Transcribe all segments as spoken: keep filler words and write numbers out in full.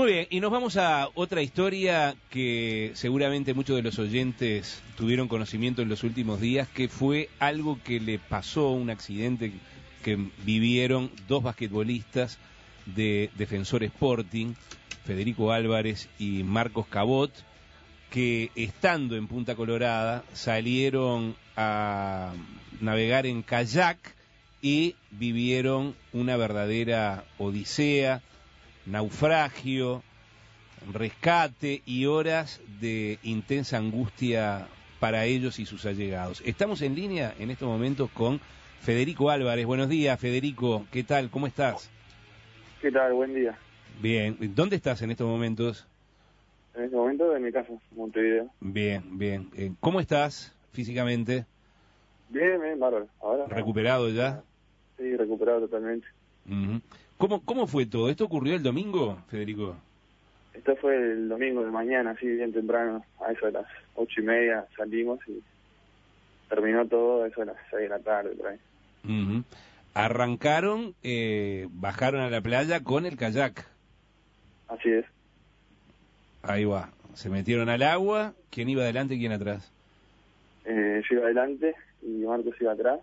Muy bien, y nos vamos a otra historia que seguramente muchos de los oyentes tuvieron conocimiento en los últimos días, que fue algo que le pasó, un accidente que vivieron dos basquetbolistas de Defensor Sporting, Federico Álvarez y Marcos Cabot, que estando en Punta Colorada salieron a navegar en kayak y vivieron una verdadera odisea, naufragio, rescate y horas de intensa angustia para ellos y sus allegados. Estamos en línea en estos momentos con Federico Álvarez. Buenos días, Federico. ¿Qué tal? ¿Cómo estás? ¿Qué tal? Buen día. Bien. ¿Dónde estás en estos momentos? En este momento en mi casa, Montevideo. Bien, bien. Eh, ¿Cómo estás físicamente? Bien, bien, bárbaro. Ahora, ¿Recuperado ya? Sí, recuperado totalmente. Uh-huh. ¿Cómo, ¿Cómo fue todo? ¿Esto ocurrió el domingo, Federico? Esto fue el domingo de mañana, así bien temprano, a eso de las ocho y media salimos y terminó todo a eso de las seis de la tarde, por ahí. Uh-huh. Arrancaron, eh, bajaron a la playa con el kayak. Así es. Ahí va. Se metieron al agua. ¿Quién iba adelante y quién atrás? Eh, yo iba adelante y Marcos iba atrás.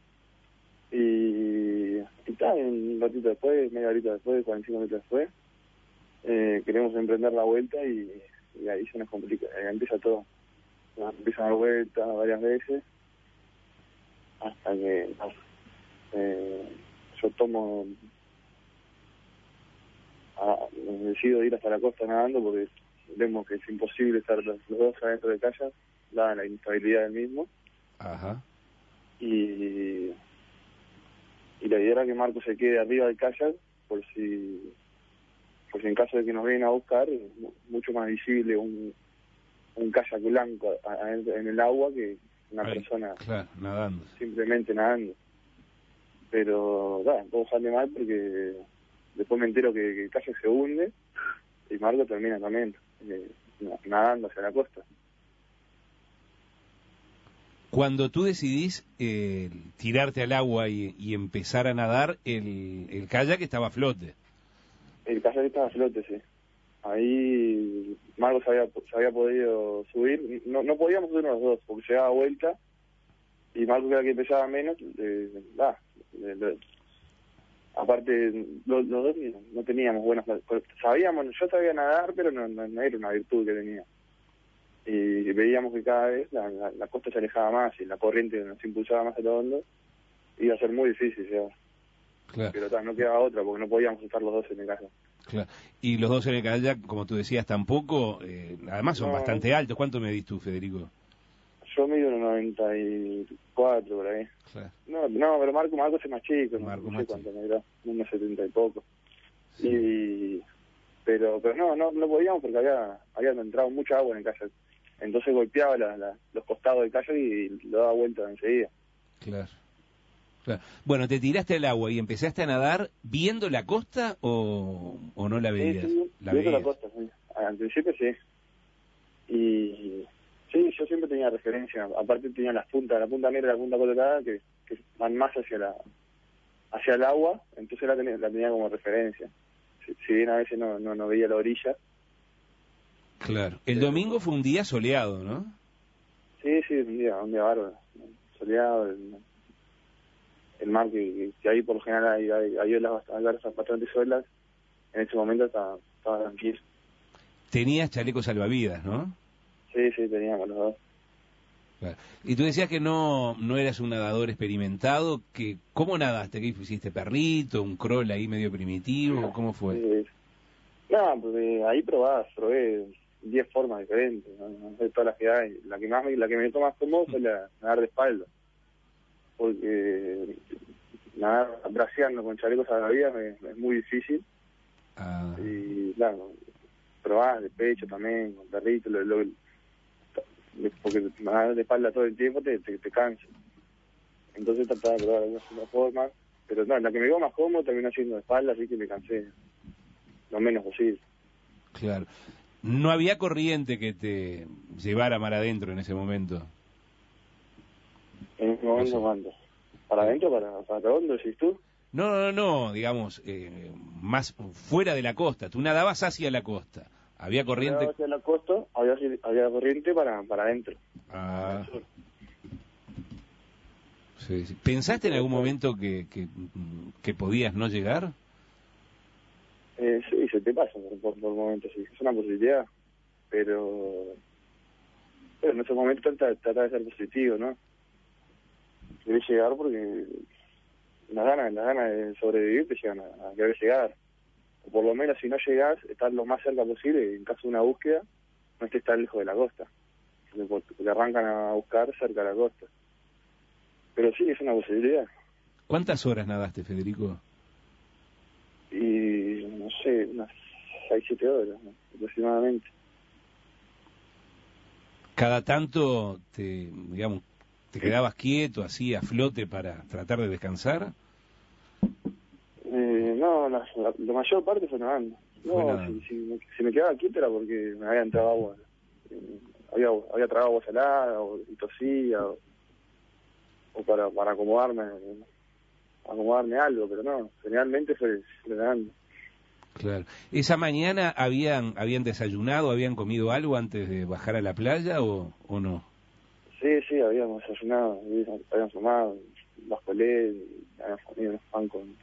Y, y tal, un ratito después, media horita después, cuarenta y cinco minutos después, eh, queremos emprender la vuelta y, y ahí se nos complica, ahí empieza todo. Nos empieza a dar vuelta varias veces hasta que no, eh, yo tomo, a, decido ir hasta la costa nadando porque vemos que es imposible estar los, los dos adentro de kayak, dada la inestabilidad del mismo. Ajá. Y, y la idea era que Marco se quede arriba del kayak por si por si en caso de que nos vengan a buscar es mucho más visible un, un kayak blanco a, a, en el agua que una Ahí, persona claro, nadando. simplemente nadando. Pero da, todo sale mal porque después me entero que, que el kayak se hunde y Marco termina también eh, nadando hacia la costa. Cuando tú decidís eh, tirarte al agua y, y empezar a nadar, el, el kayak estaba a flote. El kayak estaba a flote, sí. Ahí Marco se había, se había podido subir. No, no podíamos subirnos los dos porque se daba vuelta y Marco, que era que pesaba menos, eh, da, eh, eh, aparte los, los dos no teníamos buenas, sabíamos, yo sabía nadar, pero no, no, no era una virtud que tenía. Y veíamos que cada vez la, la, la costa se alejaba más y la corriente nos impulsaba más a lo hondo, iba a ser muy difícil llegar. Claro. Pero ta, no quedaba otra porque no podíamos estar los dos en el kayak. Claro. Y los dos en el kayak, como tú decías, tampoco, eh, además son no, bastante altos. ¿Cuánto medís tú, Federico? Yo mido unos noventa y cuatro por ahí. Claro. No, no, pero Marco, Marco es más chico, Marco no más sé cuánto chico. medirá, unos setenta y poco. Sí. Y pero pero no, no no podíamos porque había había entrado mucha agua en el kayak. Entonces golpeaba la, la, los costados del kayak y lo daba vuelta enseguida. Claro. Claro. Bueno, ¿te tiraste al agua y empezaste a nadar viendo la costa o, o no la veías? Sí, sí, ¿La viendo la veías? costa, sí. Al principio sí. Y sí, yo siempre tenía referencia. Aparte tenía las puntas, la punta negra y la punta colorada que, que van más hacia la hacia el agua, entonces la tenía, la tenía como referencia. Si, si bien a veces no, no, no veía la orilla. Claro. El Pero, domingo fue un día soleado, ¿no? Sí, sí, un día, un día bárbaro. Soleado, el, el mar que, que ahí por lo general hay, hay, hay olas bastante, bastante olas. En ese momento estaba, estaba tranquilo. Tenías chalecos salvavidas, ¿no? Sí, sí, teníamos los dos. Claro. Y tú decías que no no eras un nadador experimentado, que ¿cómo nadaste? ¿Qué hiciste? ¿Perrito? ¿Un crawl ahí medio primitivo? ¿Cómo fue? Sí, no, porque ahí probás, probé diez formas diferentes, no, no sé todas las que hay. La que más me, la que me toma más cómodo fue la nadar de espalda, porque nadar braceando con chalecos salvavidas es, es muy difícil. Ah. Y claro, probás de pecho también, con perrito, lo, lo, porque nadar de espalda todo el tiempo te, te, te cansa. Entonces trataba de probar algunas otras formas, pero no, la que me quedó más cómodo terminó siendo de espalda, así que me cansé lo menos posible. Claro. No había corriente que te llevara mar adentro en ese momento. En ese momento, No sé. ¿cuándo? ¿Para adentro? ¿Para, para dónde decís tú? No, no, no, digamos, eh, más fuera de la costa. Tú nadabas hacia la costa. Había corriente. Hacia la costa, había, había corriente para, para adentro. Ah. Sí, sí. ¿Pensaste en algún momento que, que, que podías no llegar? Eh, sí, se te pasa por, por, por momentos, sí. Es una posibilidad, pero, pero en ese momento trata, trata de ser positivo, ¿no? Querés llegar porque las ganas, las ganas de sobrevivir te llegan a, a querer llegar. O por lo menos si no llegás, estar lo más cerca posible y en caso de una búsqueda, no estés tan lejos de la costa. Porque, porque arrancan a buscar cerca de la costa. Pero sí, es una posibilidad. ¿Cuántas horas nadaste, Federico? Y no sé, unas seis, siete horas, ¿no? Aproximadamente. Cada tanto te, digamos, te quedabas quieto, así a flote para tratar de descansar. Eh, no, la, la, la mayor parte fue nadando. No, Fue nadando. Si, si, me, si me quedaba quieto era porque me había entrado agua. Eh, había, había tragado agua salada, o y tosía, o, o para, para acomodarme, acomodarme algo, pero no, generalmente fue, fue nadando. Claro. ¿Esa mañana habían habían desayunado, habían comido algo antes de bajar a la playa o, o no? Sí, sí, habíamos desayunado, habíamos tomado, bascolé, habíamos comido unos pan con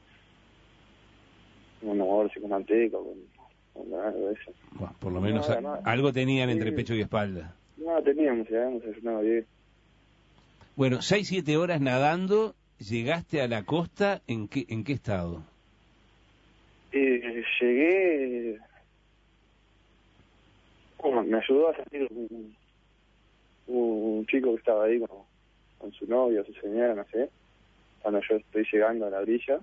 una bolsa con manteca, con, con algo de eso. Bueno, por lo menos No, a, no, algo tenían sí, entre pecho y espalda. No, teníamos, ya habíamos desayunado bien. Bueno, seis, siete horas nadando, ¿llegaste a la costa? ¿En qué, en qué estado? Eh, llegué, bueno, me ayudó a salir un, un chico que estaba ahí con, con su novio, su señora, no sé, cuando yo estoy llegando a la orilla.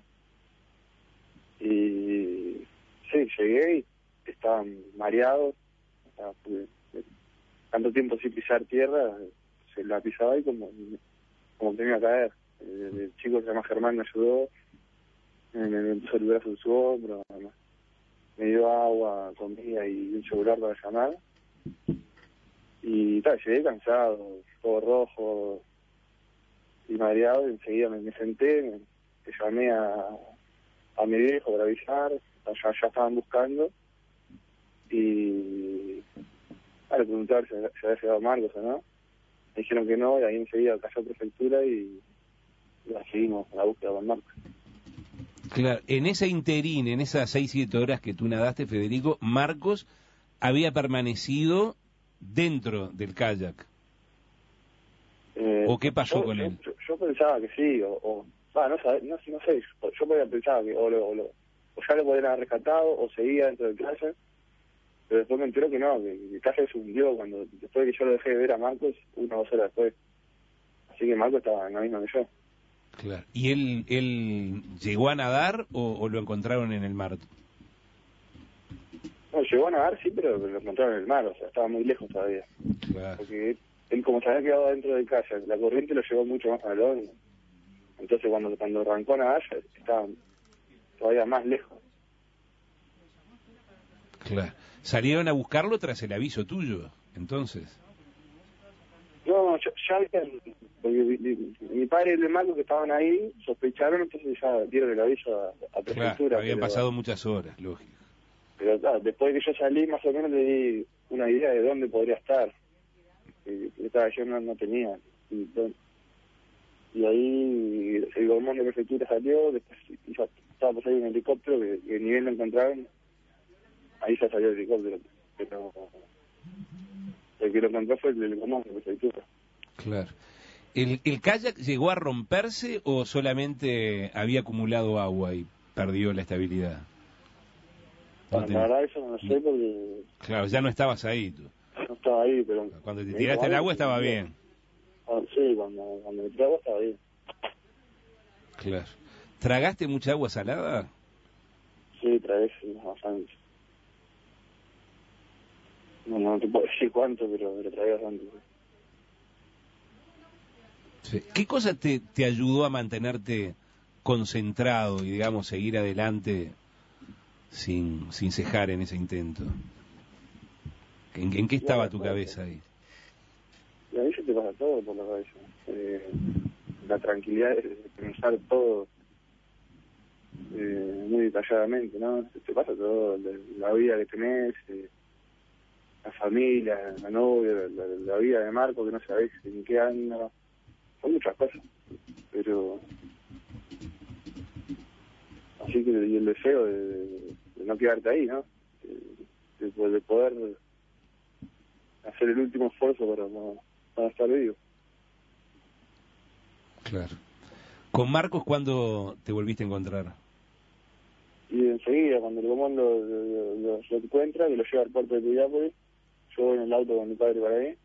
Y sí, llegué y estaban mareados, estaba, porque, tanto tiempo sin pisar tierra, se la pisaba y como, como que me iba a caer. El, el chico que se llama Germán me ayudó, me, me puso el brazo en su hombro, me dio agua, comida y un celular para llamar. Y tal, llegué cansado, todo rojo y mareado, y enseguida me, me senté, me, me llamé a, a mi viejo para avisar, ya, ya estaban buscando, y ah, le pregunté si, si había llegado Marcos o no. Me dijeron que no, y ahí enseguida cayó prefectura y la seguimos la búsqueda con Marcos. Claro, en ese interín, en esas seis, siete horas que tú nadaste, Federico, Marcos había permanecido dentro del kayak. Eh, ¿O qué pasó yo, con yo, él? yo, yo pensaba que sí, o, o ah, no, sabe, no, no sé, yo podía pensar que o, lo, o, lo, o ya lo podían haber rescatado o seguía dentro del kayak, pero después me entero que no, que el kayak se hundió cuando después de que yo lo dejé de ver a Marcos, una o dos horas después. Así que Marcos estaba en la misma que yo. Claro. ¿Y él, él llegó a nadar o, o lo encontraron en el mar? No, llegó a nadar, sí, pero lo encontraron en el mar, o sea, estaba muy lejos todavía. Claro. Porque él, él como se había quedado dentro del kayak, la corriente lo llevó mucho más al hondo. Entonces cuando cuando arrancó a nadar, ya estaba todavía más lejos. Claro. Salieron a buscarlo tras el aviso tuyo, entonces. No, ya, ya habían, porque mi, mi, mi padre y el hermano que estaban ahí sospecharon, entonces ya dieron el aviso a, a prefectura. Claro, habían pero, pasado muchas horas, lógico. Pero claro, después de que yo salí, más o menos le di una idea de dónde podría estar. Que, que estaba, yo no, no tenía. Y, y ahí el gobierno de prefectura salió, después ya estaba por salir un helicóptero, que, que ni bien lo encontraron, ahí ya salió el helicóptero. Pero el que lo encontró fue el del gobierno de prefectura. Claro. ¿El, ¿El kayak llegó a romperse o solamente había acumulado agua y perdió la estabilidad? No Bueno, te... la verdad eso no lo sé porque Claro, ya no estabas ahí tú. no estaba ahí, pero... Cuando te me tiraste dijo al algo agua que estaba me dio. bien. Ah, sí, cuando, cuando me tiré agua estaba bien. Claro. ¿Tragaste mucha agua salada? Sí, tragué sí, bastante. No, no te puedo decir cuánto, pero, pero tragué bastante. Sí. ¿Qué cosa te, te ayudó a mantenerte concentrado y, digamos, seguir adelante sin, sin cejar en ese intento? ¿En, en qué estaba Bueno, tu bueno, cabeza ahí? y ahí se te pasa todo por la cabeza. Eh, la tranquilidad de pensar todo eh, muy detalladamente, ¿no? Te pasa todo, la, la vida que tenés, eh, la familia, la novia, la, la, la vida de Marco, que no sabés en qué anda, son muchas cosas, pero así que y el deseo de, de no quedarte ahí, ¿no? De, de, de poder hacer el último esfuerzo para, para estar vivo. Claro. ¿Con Marcos cuándo te volviste a encontrar? Y enseguida, cuando el comando lo, lo, lo, lo encuentra, que lo lleva al puerto de Piriápolis, yo voy en el auto con mi padre para ahí,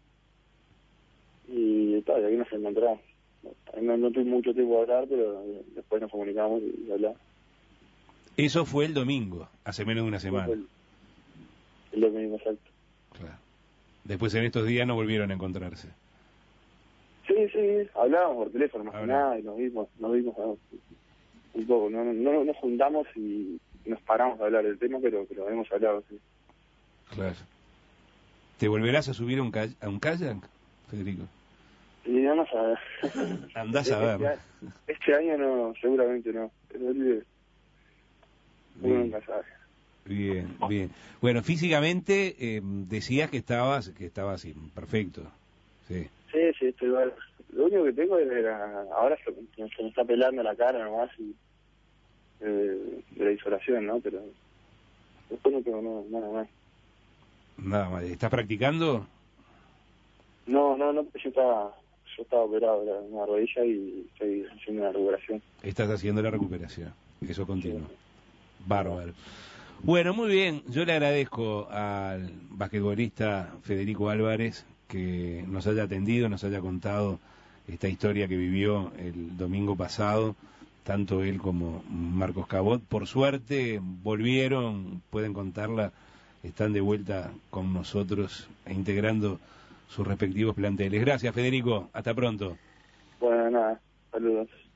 y tal, y aquí nos encontramos. No, no tuve mucho tiempo de hablar, pero después nos comunicamos y, y hablamos. Eso fue el domingo, hace menos de una semana. El, el domingo, exacto. Claro. Después en estos días no volvieron a encontrarse. Sí, sí, hablábamos por teléfono más que nada y nos vimos, nos vimos ¿no? un poco, no, no, no nos juntamos y nos paramos a hablar del tema, pero, pero hemos hablado, sí. Claro. ¿Te volverás a subir a un, a un kayak, Federico? Y no, no sabes. Andás a ver. Este, este año no, seguramente no. Pero uno nunca sabe. Bien, bien. Bueno, físicamente eh, decías que estabas, que estabas imperfecto. Sí. Sí, sí, estoy mal. Lo único que tengo era, ahora se, se me está pelando la cara nomás y eh, de la insolación, ¿no? Pero después no tengo nada, nada más. Nada más. ¿Estás practicando? No, no, no, yo estaba, yo estaba operado de una rodilla y estoy haciendo una recuperación. Estás haciendo la recuperación. Eso continúa. Sí. Bárbaro. Bueno, muy bien. Yo le agradezco al basquetbolista Federico Álvarez que nos haya atendido, nos haya contado esta historia que vivió el domingo pasado, tanto él como Marcos Cabot. Por suerte volvieron, pueden contarla, están de vuelta con nosotros e integrando sus respectivos planteles. Gracias, Federico. Hasta pronto. Bueno, nada. Saludos.